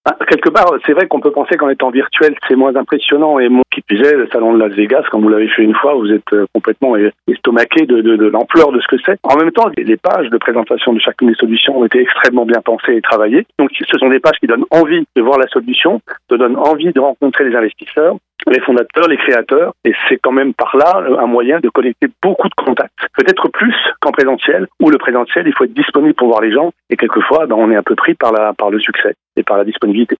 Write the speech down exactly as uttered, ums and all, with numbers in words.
Ah, quelque part, c'est vrai qu'on peut penser qu'en étant virtuel, c'est moins impressionnant. Et mon qui plus est, le salon de Las Vegas, quand vous l'avez fait une fois, vous êtes complètement estomaqué de, de, de l'ampleur de ce que c'est. En même temps, les pages de présentation de chacune des solutions ont été extrêmement bien pensées et travaillées. Donc, ce sont des pages qui donnent envie de voir la solution, te donnent envie de rencontrer les investisseurs, les fondateurs, les créateurs, et c'est quand même par là un moyen de connecter beaucoup de contacts, peut-être plus qu'en présentiel, où le présentiel, il faut être disponible pour voir les gens, et quelquefois, ben, on est un peu pris par la, par le succès et par la disponibilité.